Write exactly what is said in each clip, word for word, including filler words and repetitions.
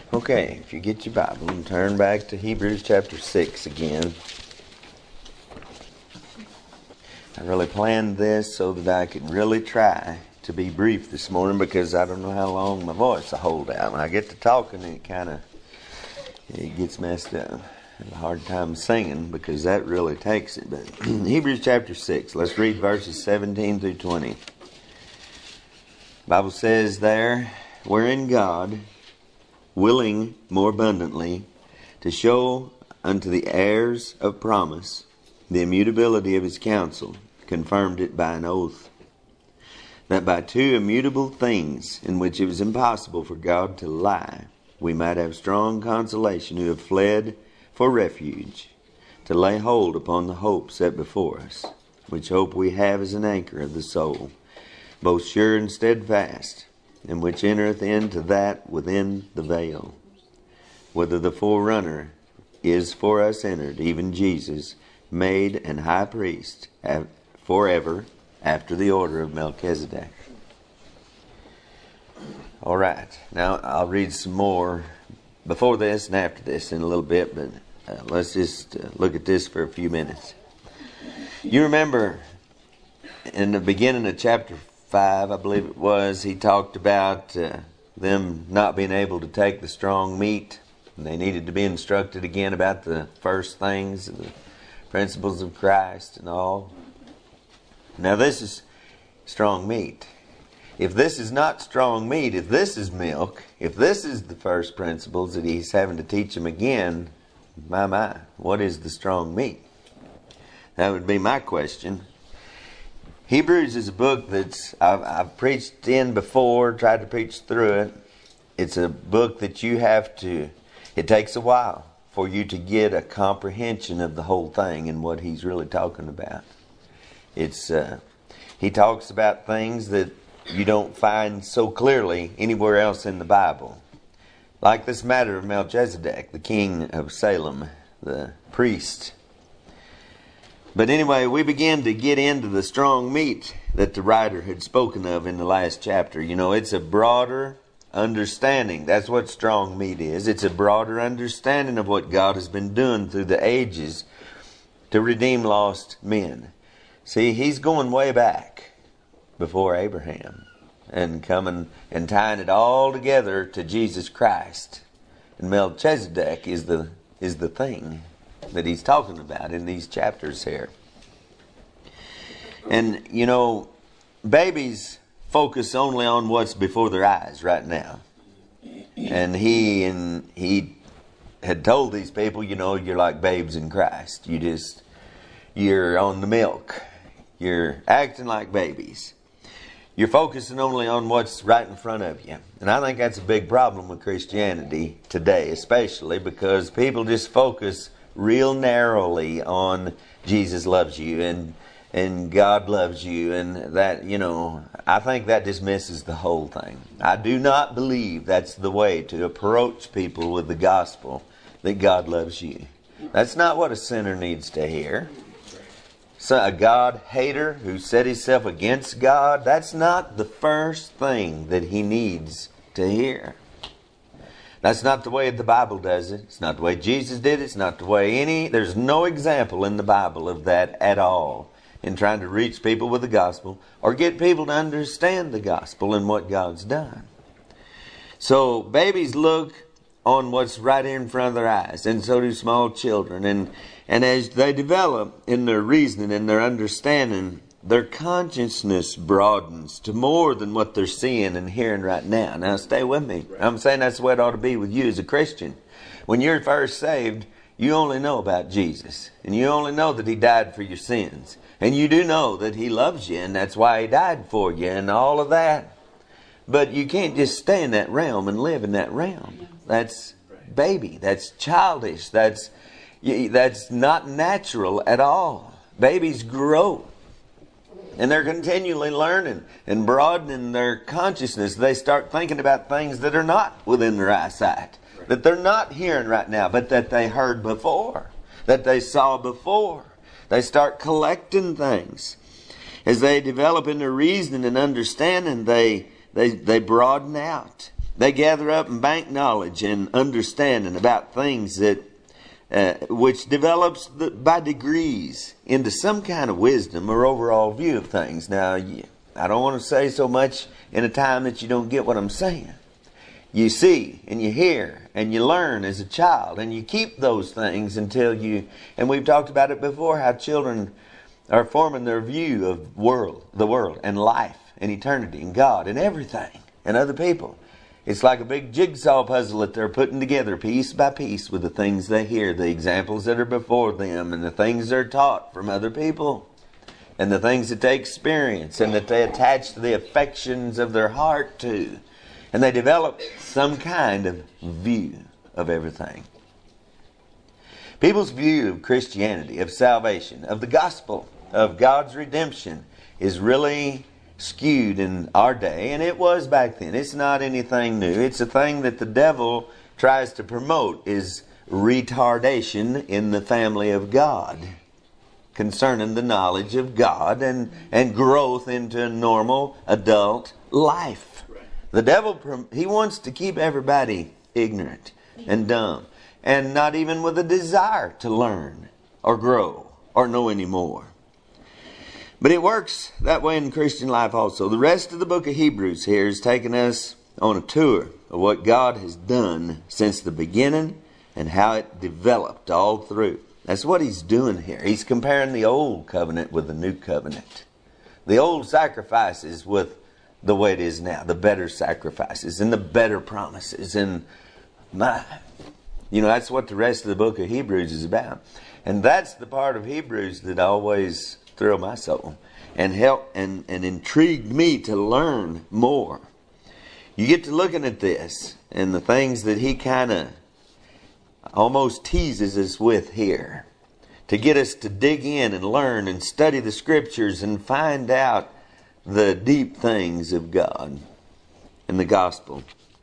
Okay, if you get your Bible and turn back to Hebrews chapter six again. I really planned this so that I could really try to be brief this morning because I don't know how long my voice will hold out. When I get to talking, it kind of it gets messed up. I have a hard time singing because that really takes it. But Hebrews chapter six, let's read verses seventeen through twenty. The Bible says there, wherein God, willing more abundantly to show unto the heirs of promise the immutability of his counsel, confirmed it by an oath, that by two immutable things in which it was impossible for God to lie, we might have strong consolation who have fled for refuge, to lay hold upon the hope set before us, which hope we have as an anchor of the soul, both sure and steadfast, and which entereth into that within the veil, whither the forerunner is for us entered, even Jesus, made an high priest forever after the order of Melchizedek. All right, now I'll read some more before this and after this in a little bit, but uh, let's just uh, look at this for a few minutes. You remember in the beginning of chapter five, I believe it was, he talked about uh, them not being able to take the strong meat. And they needed to be instructed again about the first things, the principles of Christ and all. Now this is strong meat. If this is not strong meat, if this is milk, if this is the first principles that he's having to teach them again, my, my, what is the strong meat? That would be my question. Hebrews is a book that's I've, I've preached in before, tried to preach through it. It's a book that you have to, it takes a while for you to get a comprehension of the whole thing and what he's really talking about. It's uh, he talks about things that you don't find so clearly anywhere else in the Bible. Like this matter of Melchizedek, the king of Salem, the priest. But anyway, we begin to get into the strong meat that the writer had spoken of in the last chapter. You know, it's a broader understanding. That's what strong meat is. It's a broader understanding of what God has been doing through the ages to redeem lost men. See, he's going way back before Abraham and coming and tying it all together to Jesus Christ. And Melchizedek is the is the thing that he's talking about in these chapters here. And, you know, babies focus only on what's before their eyes right now. And he and he had told these people, you know, you're like babes in Christ. You just, you're on the milk. You're acting like babies. You're focusing only on what's right in front of you. And I think that's a big problem with Christianity today, especially because people just focus real narrowly on Jesus loves you and and God loves you, and that, you know, I think that dismisses the whole thing. I do not believe that's the way to approach people with the gospel, that God loves you. That's not what a sinner needs to hear. So a God hater who set himself against God, that's not the first thing that he needs to hear. That's not the way the Bible does it. It's not the way Jesus did it. It's not the way any... There's no example in the Bible of that at all in trying to reach people with the gospel or get people to understand the gospel and what God's done. So babies look on what's right here in front of their eyes, and so do small children. And, and as they develop in their reasoning and their understanding, their consciousness broadens to more than what they're seeing and hearing right now. Now, stay with me. I'm saying that's the way it ought to be with you as a Christian. When you're first saved, you only know about Jesus. And you only know that he died for your sins. And you do know that he loves you, and that's why he died for you and all of that. But you can't just stay in that realm and live in that realm. That's baby. That's childish. That's, that's not natural at all. Babies grow. And they're continually learning and broadening their consciousness. They start thinking about things that are not within their eyesight, that they're not hearing right now, but that they heard before, that they saw before. They start collecting things. As they develop in their reasoning and understanding, they, they, they broaden out. They gather up and bank knowledge and understanding about things that uh, which develops the, by degrees into some kind of wisdom or overall view of things. Now, I don't want to say so much in a time that you don't get what I'm saying. You see and you hear and you learn as a child, and you keep those things until you, and we've talked about it before, how children are forming their view of world, the world and life and eternity and God and everything and other people. It's like a big jigsaw puzzle that they're putting together piece by piece with the things they hear, the examples that are before them, and the things they're taught from other people, and the things that they experience and that they attach to the affections of their heart to. And they develop some kind of view of everything. People's view of Christianity, of salvation, of the gospel, of God's redemption is really skewed in our day, and it was back then. It's not anything new. It's a thing that the devil tries to promote, is retardation in the family of God concerning the knowledge of God and, and growth into a normal adult life. The devil, he wants to keep everybody ignorant and dumb, and not even with a desire to learn or grow or know any more. But it works that way in Christian life also. The rest of the book of Hebrews here is taking us on a tour of what God has done since the beginning and how it developed all through. That's what he's doing here. He's comparing the old covenant with the new covenant. The old sacrifices with the way it is now, the better sacrifices and the better promises. And my, you know, that's what the rest of the book of Hebrews is about. And that's the part of Hebrews that always thrilled my soul and helped and, and intrigued me to learn more. You get to looking at this and the things that he kind of almost teases us with here to get us to dig in and learn and study the scriptures and find out the deep things of God and the gospel.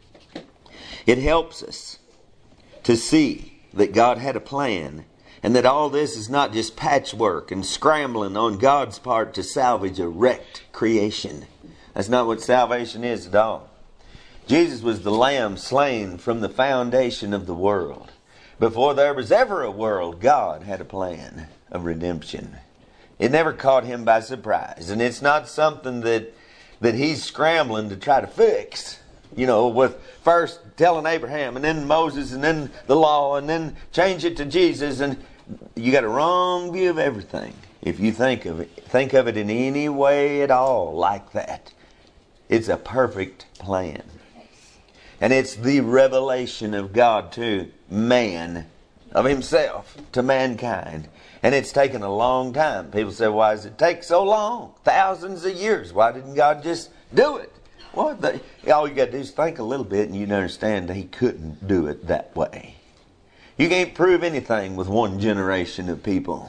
It helps us to see that God had a plan, and that all this is not just patchwork and scrambling on God's part to salvage a wrecked creation. That's not what salvation is at all. Jesus was the lamb slain from the foundation of the world. Before there was ever a world, God had a plan of redemption. It never caught him by surprise. And it's not something that that he's scrambling to try to fix. You know, with first telling Abraham and then Moses and then the law and then change it to Jesus. And you got a wrong view of everything if you think of it. Think of it in any way at all like that. It's a perfect plan. And it's the revelation of God to man, of himself to mankind. And it's taken a long time. People say, why does it take so long? Thousands of years. Why didn't God just do it? Well, the, all you got to do is think a little bit and you'd understand that he couldn't do it that way. You can't prove anything with one generation of people.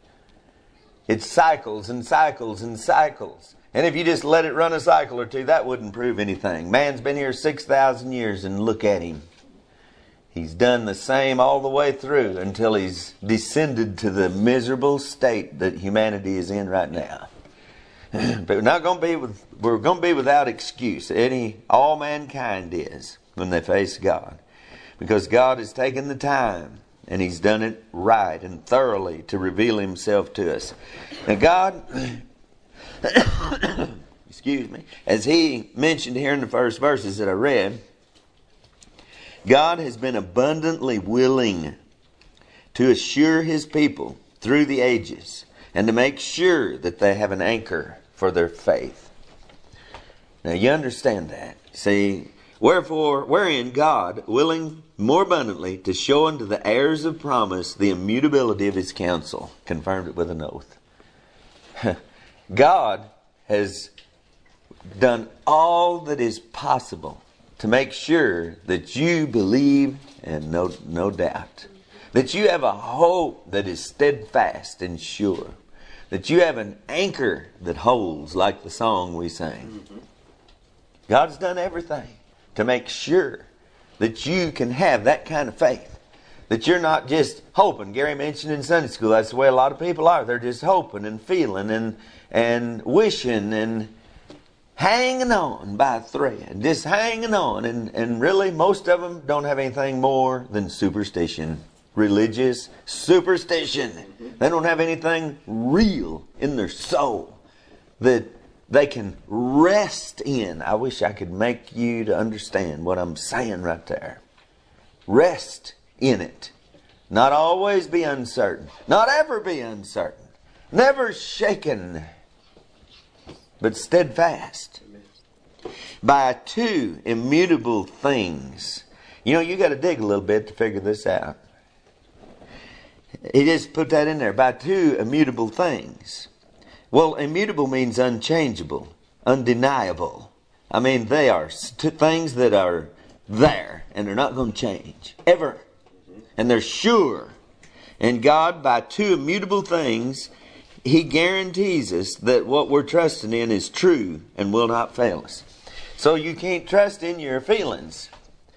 It's cycles and cycles and cycles. And if you just let it run a cycle or two, that wouldn't prove anything. Man's been here six thousand years and look at him. He's done the same all the way through until he's descended to the miserable state that humanity is in right now. But we're not going to be with, we're going to be without excuse. Any all mankind is when they face God, because God has taken the time and he's done it right and thoroughly to reveal himself to us. Now God, excuse me, as he mentioned here in the first verses that I read, God has been abundantly willing to assure his people through the ages and to make sure that they have an anchor for their faith. Now you understand that. See, wherefore, wherein God, willing more abundantly to show unto the heirs of promise the immutability of his counsel, confirmed it with an oath. God has done all that is possible to make sure that you believe and no, no doubt. That you have a hope that is steadfast and sure. That you have an anchor that holds, like the song we sang. God's done everything to make sure that you can have that kind of faith. That you're not just hoping. Gary mentioned in Sunday school, that's the way a lot of people are. They're just hoping and feeling and, and wishing and hanging on by a thread, just hanging on. And, and really, most of them don't have anything more than superstition. Religious superstition. They don't have anything real in their soul that they can rest in. I wish I could make you to understand what I'm saying right there. Rest in it. Not always be uncertain. Not ever be uncertain. Never shaken, but steadfast. By two immutable things. You know, you got to dig a little bit to figure this out. He just put that in there. By two immutable things. Well, immutable means unchangeable, undeniable. I mean, they are two things that are there and they're not going to change ever. And they're sure. And God, by two immutable things, He guarantees us that what we're trusting in is true and will not fail us. So you can't trust in your feelings,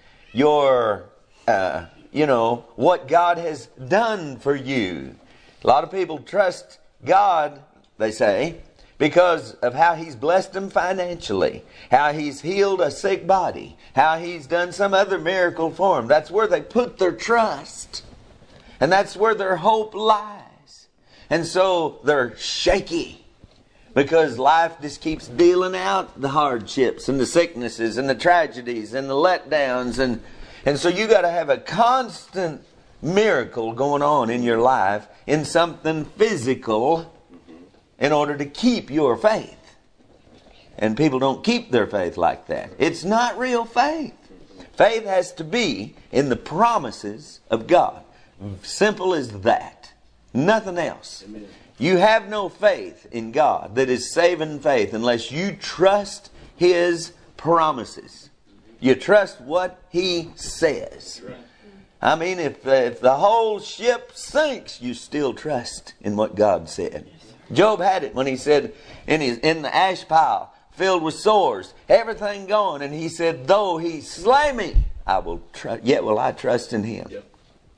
your, uh, you know, what God has done for you. A lot of people trust God, they say, because of how He's blessed them financially, how He's healed a sick body, how He's done some other miracle for them. That's where they put their trust. And that's where their hope lies. And so they're shaky because life just keeps dealing out the hardships and the sicknesses and the tragedies and the letdowns. And, and so you got to have a constant miracle going on in your life in something physical in order to keep your faith. And people don't keep their faith like that. It's not real faith. Faith has to be in the promises of God. Simple as that. Nothing else. Amen. You have no faith in God that is saving faith unless you trust His promises. You trust what He says. Right. I mean, if, if the whole ship sinks, you still trust in what God said. Job had it when he said, in, his, in the ash pile, filled with sores, everything gone, and he said, though He slay me, I will tr- yet will I trust in Him. Yep.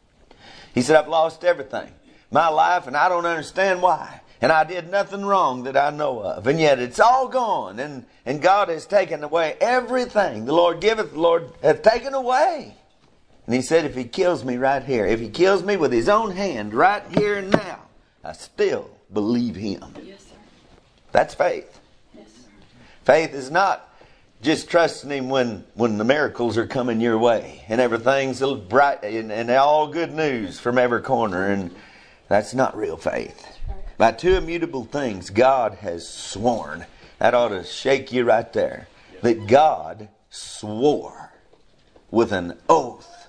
He said, I've lost everything, my life, and I don't understand why. And I did nothing wrong that I know of. And yet it's all gone, and, and God has taken away everything. The Lord giveth, the Lord hath taken away. And he said, if He kills me right here, if He kills me with His own hand right here and now, I still believe Him. Yes, sir. That's faith. Yes, sir. Faith is not just trusting Him when, when the miracles are coming your way and everything's bright and, and all good news from every corner. And that's not real faith. Right. By two immutable things God has sworn. That ought to shake you right there. That God swore with an oath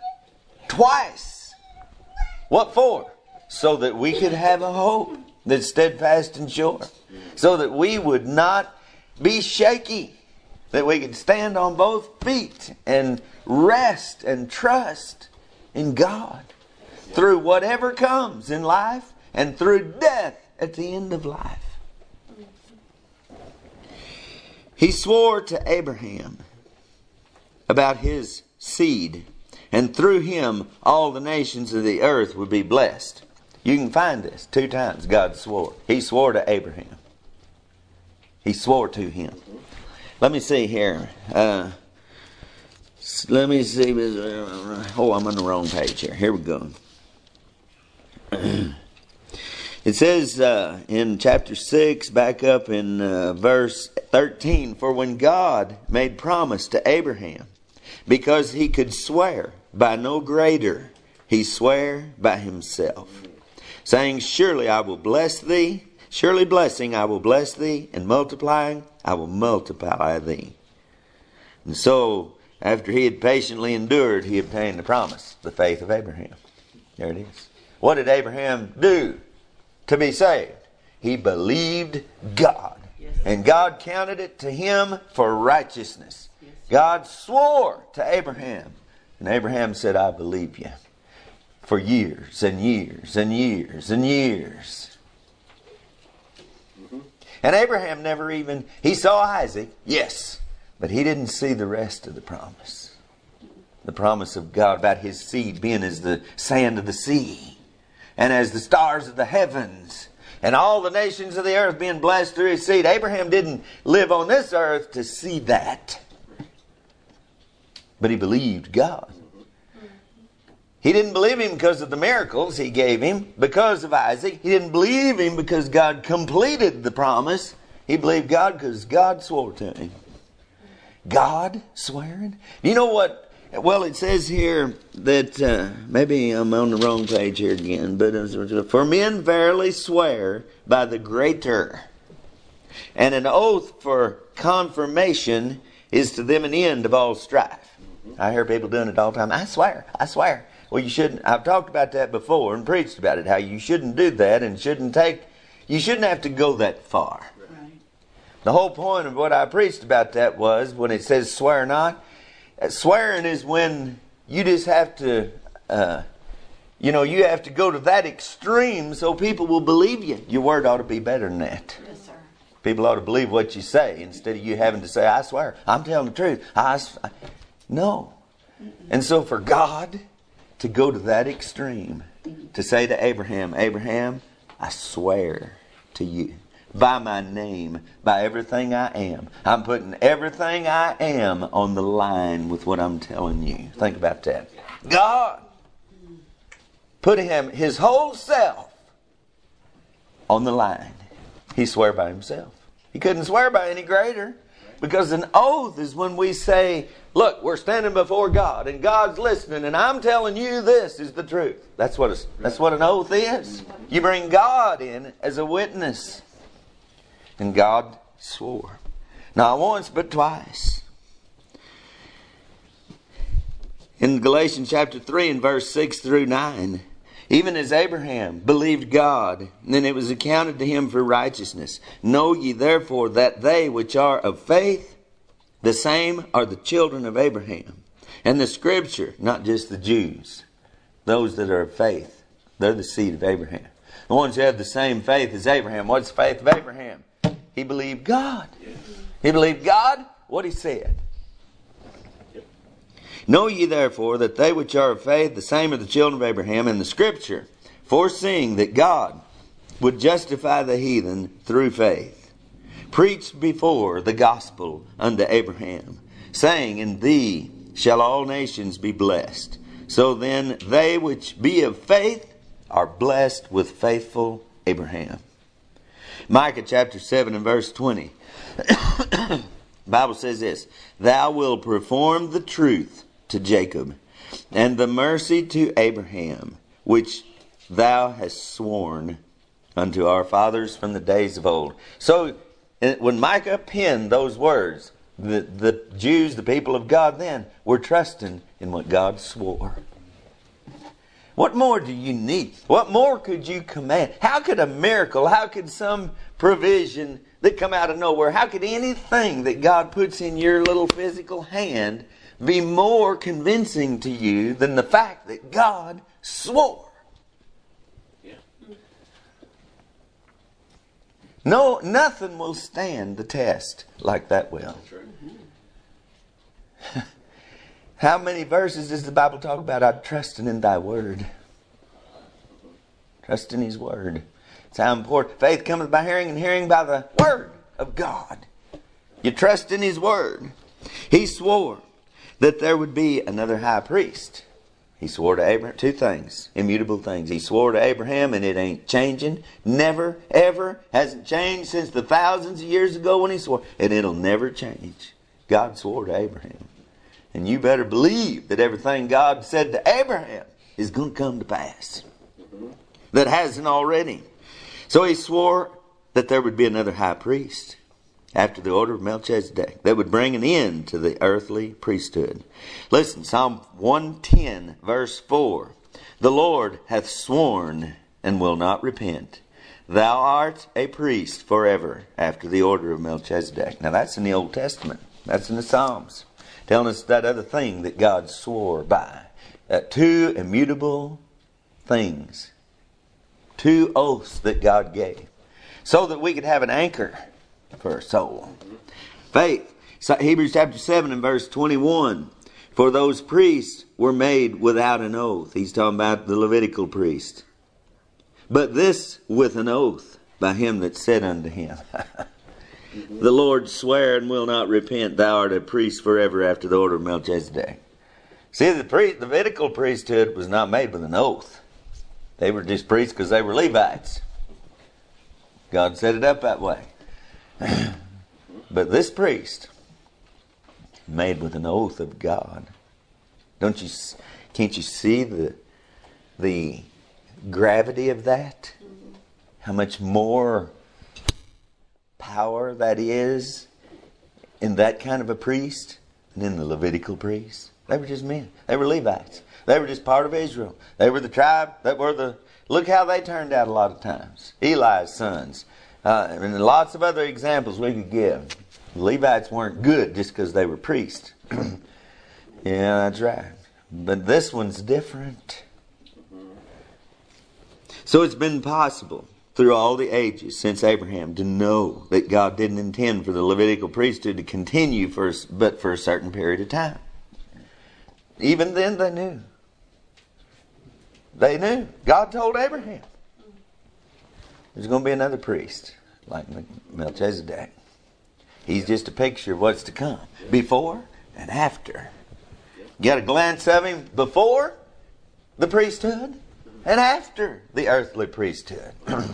twice. What for? So that we could have a hope that's steadfast and sure. So that we would not be shaky. That we could stand on both feet and rest and trust in God. Through whatever comes in life and through death at the end of life. He swore to Abraham about his seed. And through him all the nations of the earth would be blessed. You can find this. Two times God swore. He swore to Abraham. He swore to him. Let me see here. Uh, let me see. Oh, I'm on the wrong page here. Here we go. It says uh, in chapter six, back up in uh, verse thirteen, for when God made promise to Abraham, because He could swear by no greater, He sware by Himself, saying, surely I will bless thee, surely blessing I will bless thee, and multiplying I will multiply thee. And so, after he had patiently endured, he obtained the promise, the faith of Abraham. There it is. What did Abraham do to be saved? He believed God. Yes. And God counted it to him for righteousness. Yes. God swore to Abraham. And Abraham said, I believe you. For years and years and years and years. Mm-hmm. And Abraham never even, he saw Isaac, yes. But he didn't see the rest of the promise. The promise of God about his seed being as the sand of the sea. And as the stars of the heavens. and all the nations of the earth being blessed through his seed. Abraham didn't live on this earth to see that. But he believed God. He didn't believe him because of the miracles he gave him, because of Isaac. He didn't believe him because God completed the promise. He believed God because God swore to him. God swearing? You know what? Well, it says here that, uh, maybe I'm on the wrong page here again, but uh, for men verily swear by the greater, and an oath for confirmation is to them an end of all strife. I hear people doing it all the time. I swear, I swear. Well, you shouldn't. I've talked about that before and preached about it, how you shouldn't do that and shouldn't take, you shouldn't have to go that far. Right. The whole point of what I preached about that was when it says swear not, swearing is when you just have to, uh, you know, you have to go to that extreme so people will believe you. Your word ought to be better than that. Yes, sir. People ought to believe what you say instead of you having to say, I swear, I'm telling the truth. I, I, no. Mm-mm. And so for God to go to that extreme, to say to Abraham, Abraham, I swear to you, by my name, by everything I am. I'm putting everything I am on the line with what I'm telling you. Think about that. God put him, his whole self, on the line. He swore by himself. He couldn't swear by any greater. Because an oath is when we say, look, we're standing before God and God's listening and I'm telling you this is the truth. That's what, a, that's what an oath is. You bring God in as a witness. And God swore. Not once, but twice. In Galatians chapter three and verse six through nine, even as Abraham believed God, and then it was accounted to him for righteousness. Know ye therefore that they which are of faith, the same are the children of Abraham. And the Scripture, not just the Jews, those that are of faith, they're the seed of Abraham. The ones who have the same faith as Abraham. What's the faith of Abraham? He believed God. Yes. He believed God, what he said. Yep. Know ye therefore that they which are of faith, the same are the children of Abraham. And the Scripture, foreseeing that God would justify the heathen through faith, preached before the gospel unto Abraham, saying, in thee shall all nations be blessed. So then they which be of faith are blessed with faithful Abraham. Micah chapter seven and verse twenty. The Bible says this, thou wilt perform the truth to Jacob, and the mercy to Abraham, which thou hast sworn unto our fathers from the days of old. So when Micah penned those words, the, the Jews, the people of God then, were trusting in what God swore. What more do you need? What more could you command? How could a miracle, how could some provision that come out of nowhere, how could anything that God puts in your little physical hand be more convincing to you than the fact that God swore? Yeah. No, nothing will stand the test like that will. That's right. How many verses does the Bible talk about? I'm trusting in thy word. Trust in his word. It's how important. Faith cometh by hearing, and hearing by the word of God. You trust in his word. He swore that there would be another high priest. He swore to Abraham two things, immutable things. He swore to Abraham, and it ain't changing. Never, ever, hasn't changed since the thousands of years ago when he swore. And it'll never change. God swore to Abraham. And you better believe that everything God said to Abraham is going to come to pass. That hasn't already. So he swore that there would be another high priest after the order of Melchizedek that would bring an end to the earthly priesthood. Listen, Psalm one ten verse four. The Lord hath sworn and will not repent. Thou art a priest forever after the order of Melchizedek. Now that's in the Old Testament. That's in the Psalms. Telling us that other thing that God swore by. Uh, two immutable things. Two oaths that God gave. So that we could have an anchor for our soul. Faith. So Hebrews chapter seven and verse twenty-one. For those priests were made without an oath. He's talking about the Levitical priest. But this with an oath. by him that said unto him, the Lord sware and will not repent, thou art a priest forever after the order of Melchizedek. See, the priest, the Levitical priesthood was not made with an oath. They were just priests because they were Levites. God set it up that way. But this priest, made with an oath of God. Don't you? Can't you see the the gravity of that? How much more power that is in that kind of a priest than in the Levitical priest? They were just men. They were Levites. They were just part of Israel. They were the tribe that were the... Look how they turned out a lot of times. Eli's sons. Uh, and lots of other examples we could give. The Levites weren't good just because they were priests. Yeah, that's right. But this one's different. So it's been possible through all the ages since Abraham to know that God didn't intend for the Levitical priesthood to continue for, but for a certain period of time. Even then they knew. They knew. God told Abraham there's going to be another priest like Melchizedek. He's just a picture of what's to come. Before and after. Get a glance of him before the priesthood and after the earthly priesthood.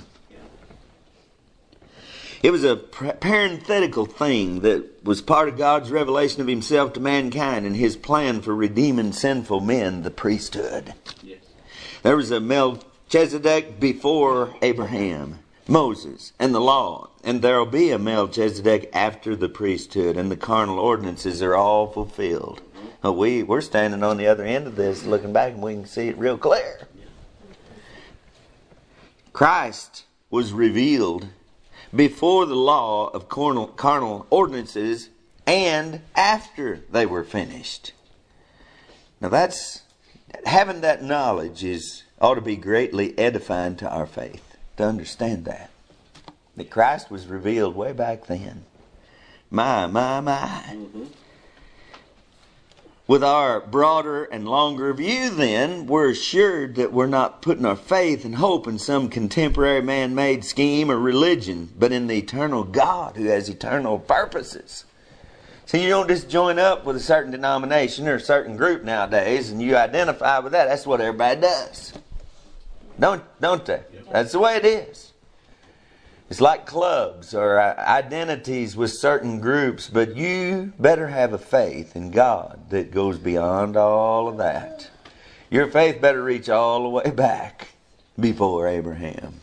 It was a parenthetical thing that was part of God's revelation of himself to mankind and his plan for redeeming sinful men, the priesthood. Yes. There was a Melchizedek before Abraham, Moses, and the law. And there will be a Melchizedek after the priesthood, and the carnal ordinances are all fulfilled. Well, we, we're standing on the other end of this, looking back, and we can see it real clear. Christ was revealed before the law of carnal, carnal ordinances and after they were finished. Now that's, having that knowledge is ought to be greatly edifying to our faith, to understand that. That Christ was revealed way back then. My, my, my. Mm-hmm. With our broader and longer view then, we're assured that we're not putting our faith and hope in some contemporary man-made scheme or religion, but in the eternal God who has eternal purposes. So you don't just join up with a certain denomination or a certain group nowadays and you identify with that. That's what everybody does. Don't, don't they? That's the way it is. It's like clubs or identities with certain groups, but you better have a faith in God that goes beyond all of that. Your faith better reach all the way back before Abraham.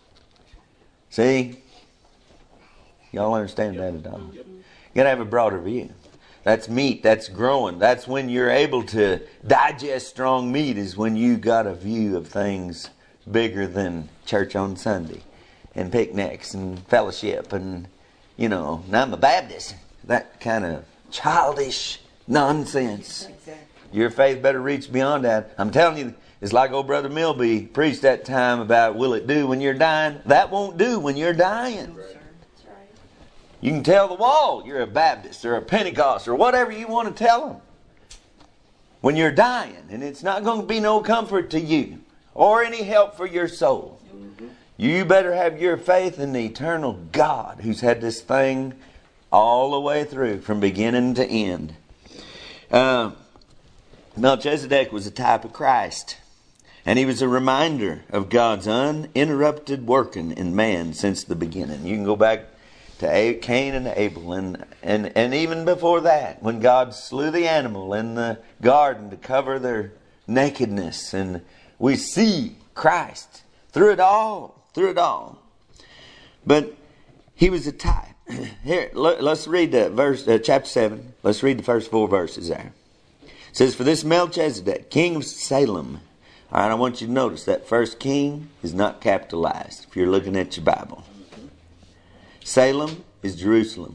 See? Y'all understand that at all? You gotta have a broader view. That's meat, that's growing. That's when you're able to digest strong meat, is when you got a view of things bigger than church on Sunday. And picnics and fellowship and, you know, now I'm a Baptist. That kind of childish nonsense. Exactly. Your faith better reach beyond that. I'm telling you, it's like old Brother Milby preached that time about will it do when you're dying? That won't do when you're dying. Right. That's right. You can tell the wall you're a Baptist or a Pentecost or whatever you want to tell them. When you're dying, and it's not going to be no comfort to you or any help for your soul. You better have your faith in the eternal God who's had this thing all the way through from beginning to end. Uh, Melchizedek was a type of Christ. And he was a reminder of God's uninterrupted working in man since the beginning. You can go back to Cain and Abel and, and, and even before that, when God slew the animal in the garden to cover their nakedness. And we see Christ through it all. Through it all. But he was a type. Here, let's read the verse, uh, chapter seven. Let's read the first four verses there. It says, for this Melchizedek, king of Salem. All right, I want you to notice that first king is not capitalized if you're looking at your Bible. Salem is Jerusalem.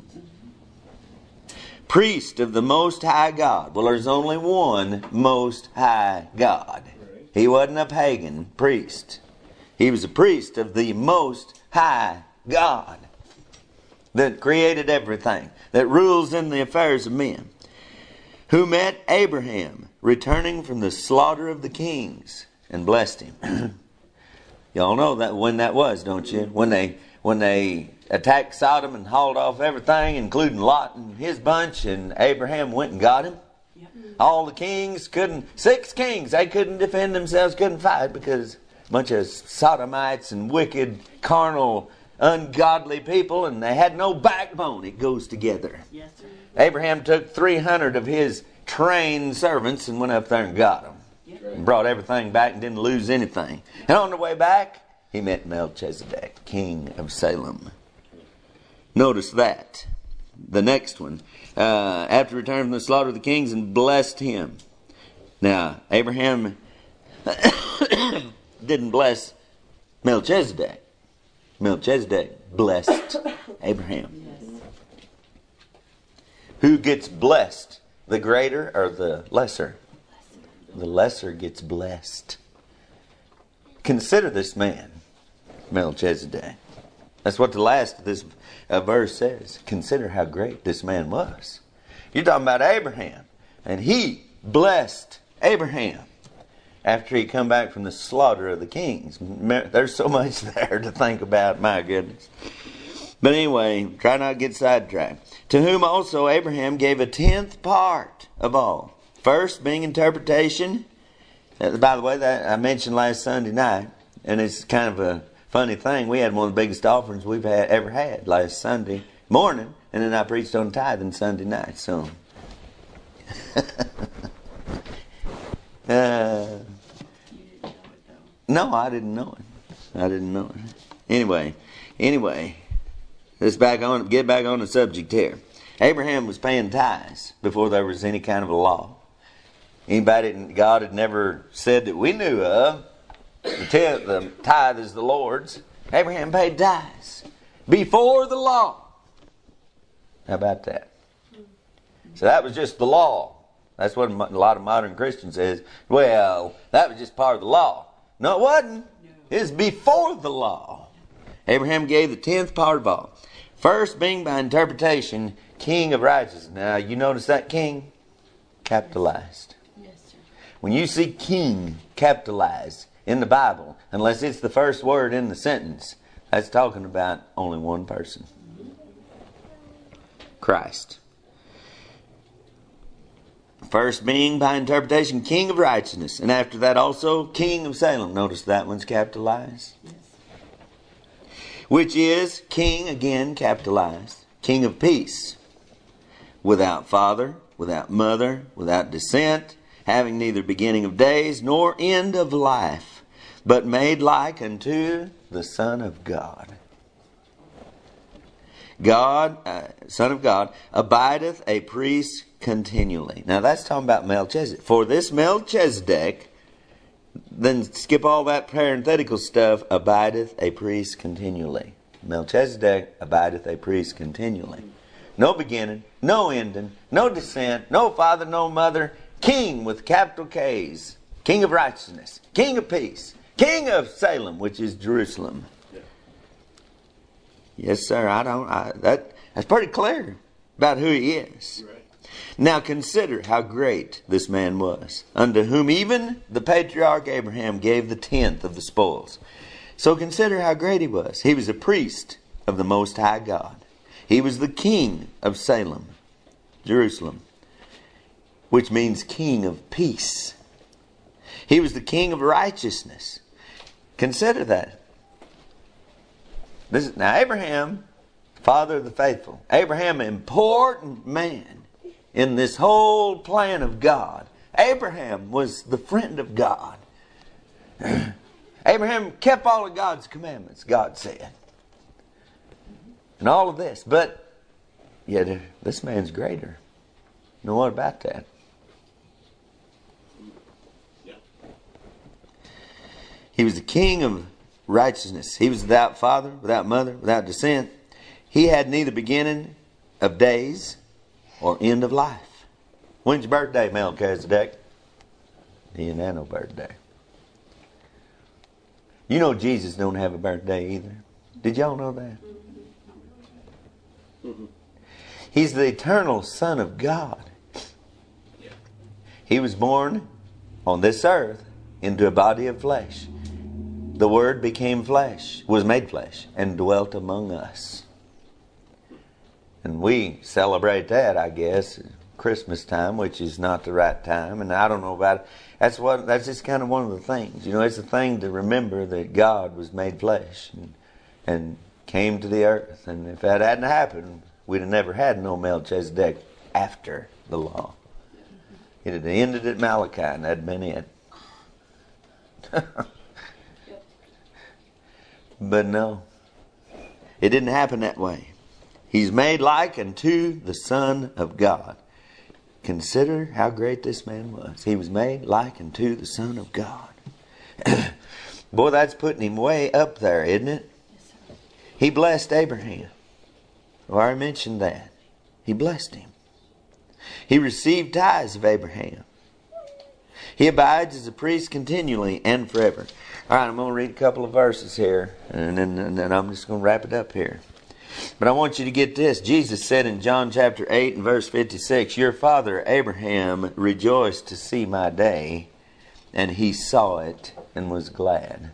Priest of the Most High God. Well, there's only one Most High God. He wasn't a pagan priest. He was a priest of the Most High God that created everything, that rules in the affairs of men, who met Abraham returning from the slaughter of the kings and blessed him. Y'all know that when that was, don't you? When they when they attacked Sodom and hauled off everything, including Lot and his bunch, and Abraham went and got him. Yep. All the kings couldn't, six kings, they couldn't defend themselves, couldn't fight because a bunch of sodomites and wicked, carnal, ungodly people, and they had no backbone. It goes together. Yes, sir. Abraham took three hundred of his trained servants and went up there and got them. Yep. And brought everything back and didn't lose anything. And on the way back, he met Melchizedek, king of Salem. Notice that. The next one. Uh, after returning from the slaughter of the kings and blessed him. Now, Abraham didn't bless Melchizedek. Melchizedek blessed Abraham. Yes. Who gets blessed? The greater or the lesser? The lesser gets blessed. Consider this man, Melchizedek. That's what the last of this uh, verse says. Consider how great this man was. You're talking about Abraham. And he blessed Abraham after he come back from the slaughter of the kings. There's so much there to think about, my goodness. But anyway, try not to get sidetracked. To whom also Abraham gave a tenth part of all. First being interpretation. Uh, by the way, that I mentioned last Sunday night, and it's kind of a funny thing. We had one of the biggest offerings we've had, ever had last Sunday morning, and then I preached on tithing Sunday night. So, uh, no, I didn't know it. I didn't know it. Anyway, anyway, let's back on. Get back on the subject here. Abraham was paying tithes before there was any kind of a law. Anybody God had never said that we knew of. The tenth, the tithe is the Lord's. Abraham paid tithes before the law. How about that? So that was just the law. That's what a lot of modern Christians says. Well, that was just part of the law. No, it wasn't. It was before the law. Abraham gave the tenth part of all. First being by interpretation, king of righteousness. Now, you notice that king? Capitalized. Yes, sir. When you see king capitalized in the Bible, unless it's the first word in the sentence, that's talking about only one person. Christ. First being by interpretation king of righteousness, and after that also king of Salem. Notice that one's capitalized. Yes. Which is king, again capitalized, king of peace, without father, without mother, without descent, having neither beginning of days nor end of life, but made like unto the Son of God. God, uh, Son of God, abideth a priest continually. Now that's talking about Melchizedek. For this Melchizedek, then skip all that parenthetical stuff, abideth a priest continually. Melchizedek abideth a priest continually. No beginning, no ending, no descent, no father, no mother. King with capital K's. King of righteousness. King of peace. King of Salem, which is Jerusalem. Yeah. Yes, sir. I don't. I, that that's pretty clear about who he is. Right. Now consider how great this man was, unto whom even the patriarch Abraham gave the tenth of the spoils. So consider how great he was. He was a priest of the Most High God. He was the king of Salem, Jerusalem, which means king of peace. He was the king of righteousness. Consider that. This is, now Abraham, father of the faithful. Abraham, important man in this whole plan of God. Abraham was the friend of God. Abraham kept all of God's commandments, God said. And all of this. But yet this man's greater. Now what about that? He was the king of righteousness. He was without father, without mother, without descent. He had neither beginning of days or end of life. When's your birthday, Melchizedek? He didn't have no birthday. You know Jesus don't have a birthday either. Did y'all know that? Mm-hmm. He's the eternal Son of God. He was born on this earth into a body of flesh. the Word became flesh, was made flesh, and dwelt among us. And we celebrate that, I guess, Christmas time, which is not the right time. And I don't know about it. That's what. That's just kind of one of the things. You know, it's a thing to remember that God was made flesh and, and came to the earth. And if that hadn't happened, we'd have never had no Melchizedek after the law. It had ended at Malachi, and that'd been it. But no, it didn't happen that way. He's made like unto the Son of God. Consider how great this man was. He was made like unto the Son of God. Boy, that's putting him way up there, isn't it? Yes, sir. He blessed Abraham. Well, I mentioned that. He blessed him. He received tithes of Abraham. He abides as a priest continually and forever. All right, I'm going to read a couple of verses here, and then, and then I'm just going to wrap it up here. But I want you to get this. Jesus said in John chapter eight and verse fifty-six, your father Abraham rejoiced to see my day, and he saw it and was glad.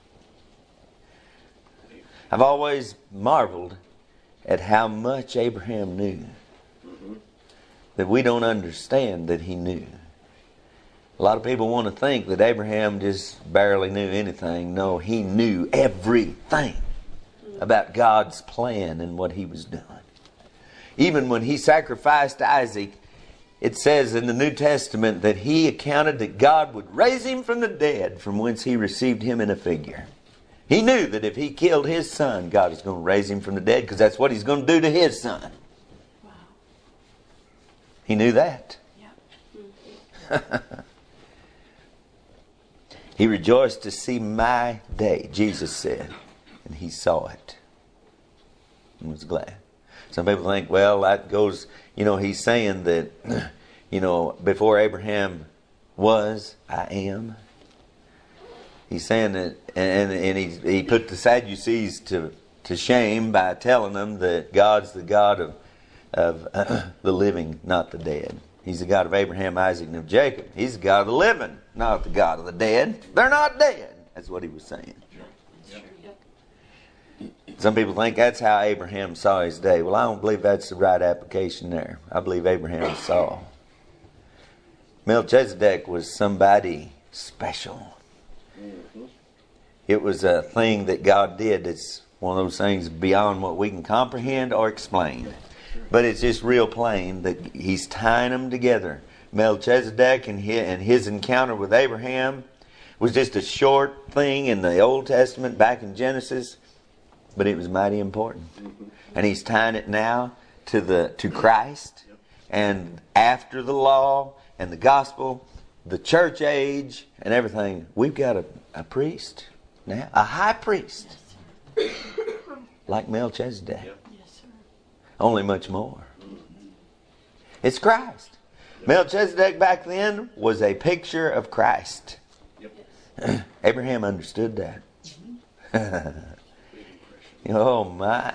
I've always marveled at how much Abraham knew. That we don't understand that he knew. A lot of people want to think that Abraham just barely knew anything. No, he knew everything about God's plan and what he was doing. Even when he sacrificed Isaac, it says in the New Testament that he accounted that God would raise him from the dead, from whence he received him in a figure. He knew that if he killed his son, God was going to raise him from the dead, because that's what he's going to do to his son. Wow. He knew that. Yeah. He rejoiced to see my day, Jesus said, and he saw it and was glad. Some people think, well, that goes, you know, he's saying that, you know, before Abraham was, I am. He's saying that, and, and he, he put the Sadducees to, to shame by telling them that God's the God of, of uh, the living, not the dead. He's the God of Abraham, Isaac, and of Jacob. He's the God of the living, not the God of the dead. They're not dead. That's what he was saying. Some people think that's how Abraham saw his day. Well, I don't believe that's the right application there. I believe Abraham saw. Melchizedek was somebody special. It was a thing that God did that's one of those things beyond what we can comprehend or explain. But it's just real plain that he's tying them together. Melchizedek and his, and his encounter with Abraham was just a short thing in the Old Testament back in Genesis, but it was mighty important. And he's tying it now to the to Christ, and after the law and the gospel, the church age and everything. We've got a, a priest now, a high priest, like Melchizedek. Only much more. It's Christ. Melchizedek back then was a picture of Christ. Yep. Abraham understood that. Oh my.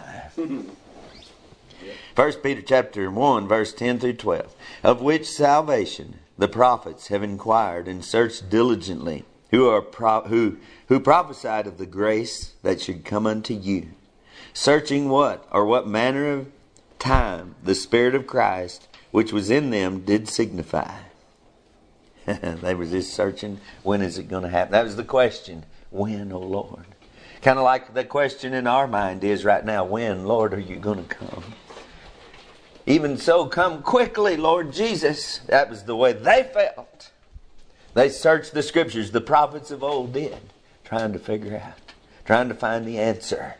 First Peter chapter one, verse ten through twelve. Of which salvation the prophets have inquired and searched diligently, who are pro- who who prophesied of the grace that should come unto you, searching what or what manner of time the Spirit of Christ which was in them did signify. They were just searching, when is it going to happen? That was the question. When, O Lord? Kind of like the question in our mind is right now. When, Lord, are you going to come? Even so, come quickly, Lord Jesus. That was the way they felt. They searched the Scriptures. The prophets of old did. Trying to figure out. Trying to find the answer.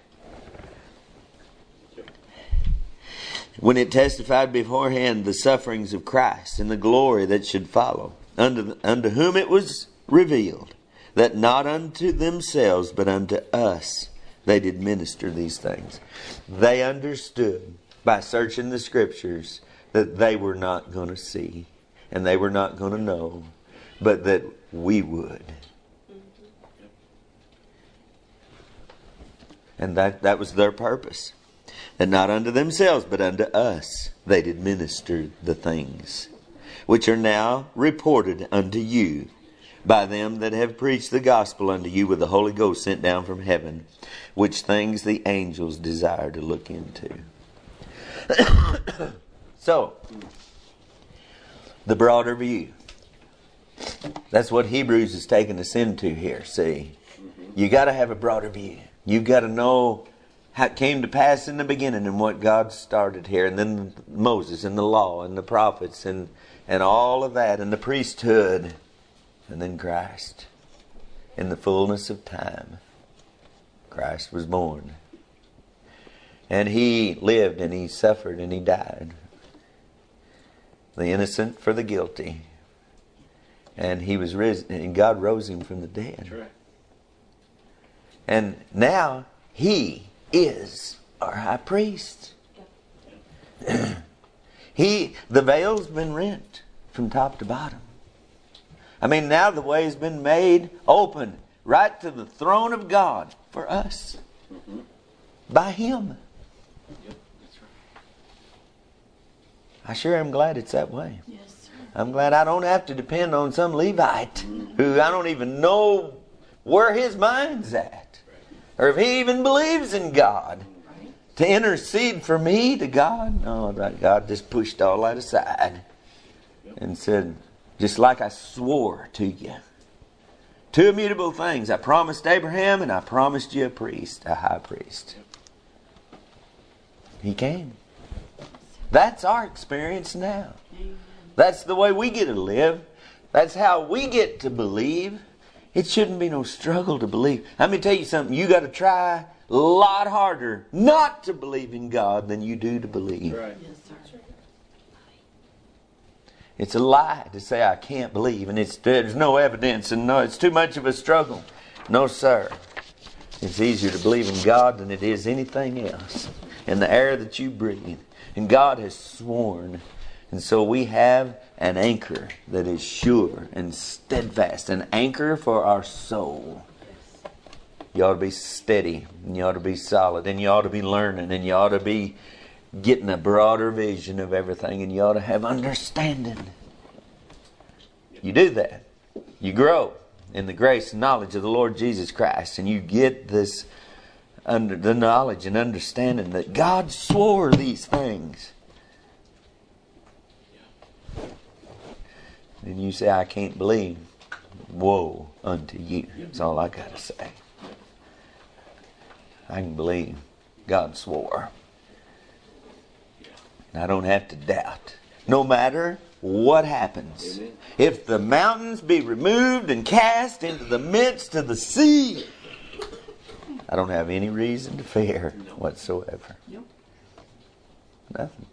When it testified beforehand the sufferings of Christ and the glory that should follow, unto, unto whom it was revealed, that not unto themselves, but unto us they did minister these things. They understood by searching the Scriptures that they were not going to see, and they were not going to know, but that we would. And that, that was their purpose. That not unto themselves, but unto us they did minister the things, which are now reported unto you, by them that have preached the gospel unto you with the Holy Ghost sent down from heaven, which things the angels desire to look into. So, the broader view. That's what Hebrews is taking us into here, see. You got to have a broader view. You've got to know how it came to pass in the beginning and what God started here. And then Moses and the law and the prophets and, and all of that and the priesthood. And then Christ. In the fullness of time, Christ was born. And He lived and He suffered and He died. The innocent for the guilty. And He was risen, and God rose Him from the dead. That's right. And now He is our high priest. He, the veil's been rent from top to bottom. I mean, now the way's been made open right to the throne of God for us. Mm-hmm. By Him. Yep, that's right. I sure am glad it's that way. Yes, sir. I'm glad I don't have to depend on some Levite who I don't even know where his mind's at. Or if he even believes in God. To intercede for me to God. No, that God just pushed all that aside. And said, just like I swore to you. Two immutable things. I promised Abraham and I promised you a priest, a high priest. He came. That's our experience now. That's the way we get to live. That's how we get to believe. It shouldn't be no struggle to believe. Let me tell you something. You got to try a lot harder not to believe in God than you do to believe. Right. Yes, sir. It's a lie to say I can't believe and it's there's no evidence and no, it's too much of a struggle. No, sir. It's easier to believe in God than it is anything else. In the air that you breathe. And God has sworn. And so we have an anchor that is sure and steadfast. An anchor for our soul. You ought to be steady. And you ought to be solid. And you ought to be learning. And you ought to be getting a broader vision of everything. And you ought to have understanding. You do that. You grow in the grace and knowledge of the Lord Jesus Christ. And you get this under the knowledge and understanding that God swore these things. And you say, I can't believe. Woe unto you. That's all I got to say. I can believe God swore. And I don't have to doubt. No matter what happens. Amen. If the mountains be removed and cast into the midst of the sea, I don't have any reason to fear whatsoever. Nope. Nothing.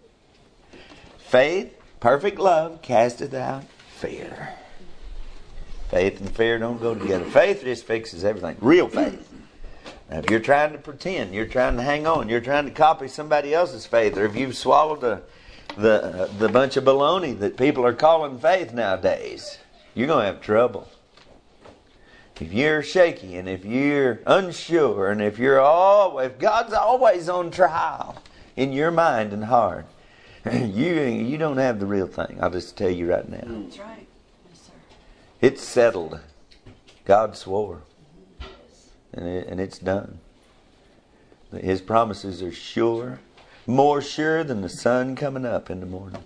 Faith, perfect love, casteth out fear. Faith and fear don't go together. Faith just fixes everything. Real faith. Now, if you're trying to pretend, you're trying to hang on, you're trying to copy somebody else's faith, or if you've swallowed a, the uh, the bunch of baloney that people are calling faith nowadays, you're going to have trouble. If you're shaky and if you're unsure and if you're all, if God's always on trial in your mind and heart, you you don't have the real thing. I'll just tell you right now. That's right. Yes, sir. It's settled. God swore. And, it, and it's done. His promises are sure. More sure than the sun coming up in the morning.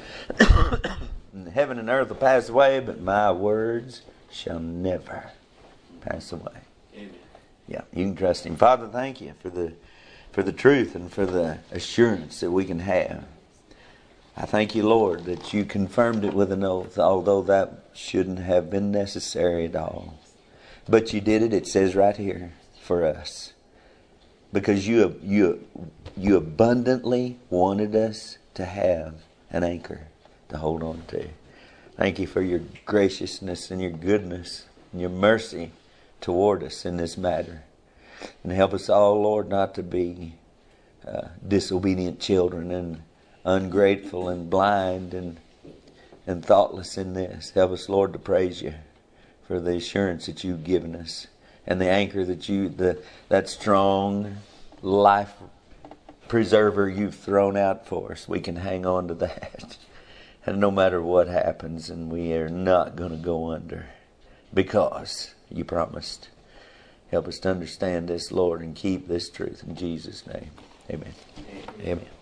And heaven and earth will pass away, but my words shall never pass away. Amen. Yeah, you can trust Him. Father, thank you for the for the truth and for the assurance that we can have. I thank you, Lord, that you confirmed it with an oath, although that shouldn't have been necessary at all. But you did it, it says right here, for us. Because you you you abundantly wanted us to have an anchor to hold on to. Thank you for your graciousness and your goodness and your mercy toward us in this matter. And help us all, Lord, not to be uh, disobedient children and ungrateful and blind and and thoughtless in this. Help us, Lord, to praise you for the assurance that you've given us and the anchor that you, the that strong life preserver you've thrown out for us. We can hang on to that. And no matter what happens, and we are not going to go under. because you promised. Help us to understand this, Lord, and keep this truth in Jesus' name. Amen. Amen.